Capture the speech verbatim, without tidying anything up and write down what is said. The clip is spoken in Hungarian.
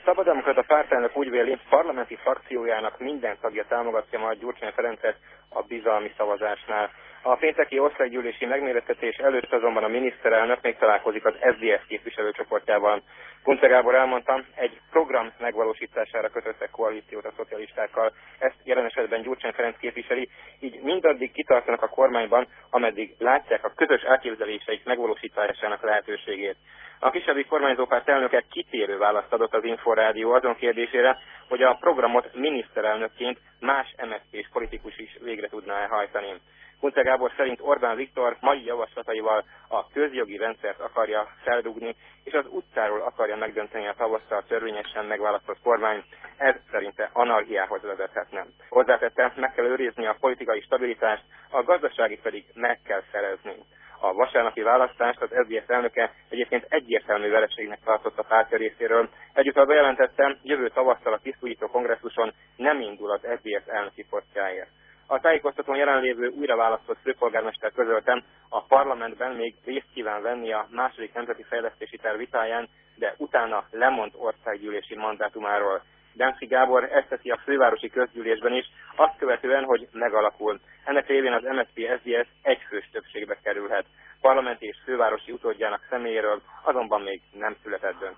Szabaddemokrata Pártelnök úgy véli, parlamenti frakciójának minden tagja támogatja majd Gyurcsány Ferencet a bizalmi szavazásnál. A pénteki országgyűlési megmérettetés előtt azonban a miniszterelnök még találkozik az es zé es képviselőcsoportjával. Kunce Gábor elmondta, egy program megvalósítására kötöttek koalíciót a szocialistákkal. Ezt jelen esetben Gyurcsány Ferenc képviseli, így mindaddig kitartanak a kormányban, ameddig látják a közös elképzeléseik megvalósításának lehetőségét. A kisebbik kormányzópárt elnöke kitérő választ adott az Inforádió azon kérdésére, hogy a programot miniszterelnökként más em es zé pés politikus is végre tudná hajtani. Kunce Gábor szerint Orbán Viktor mai javaslataival a közjogi rendszert akarja feldugni, és az utcáról akarja megdönteni a tavasszal törvényesen megválasztott kormány. Ez szerinte anarchiához vezethetne. Hozzátette, meg kell őrizni a politikai stabilitást, a gazdasági pedig meg kell szerezni. A vasárnapi választást az es zé es elnöke egyébként egyértelmű vereségnek tartott a pártja részéről. Egyúttal bejelentette, jövő tavasszal a tisztújító kongresszuson nem indul az es zé es elnöki posztjáért. A tájékoztatón jelenlévő újra választott főpolgármester közölte, a parlamentben még részt kíván venni a második nemzeti fejlesztési terv vitáján, de utána lemond országgyűlési mandátumáról. Demszky Gábor ezt teszi a fővárosi közgyűlésben is, azt követően, hogy megalakul. Ennek révén az em es zé pé es zé es egyfős többségbe kerülhet. Parlamenti és fővárosi utódjának személyéről azonban még nem született döntés.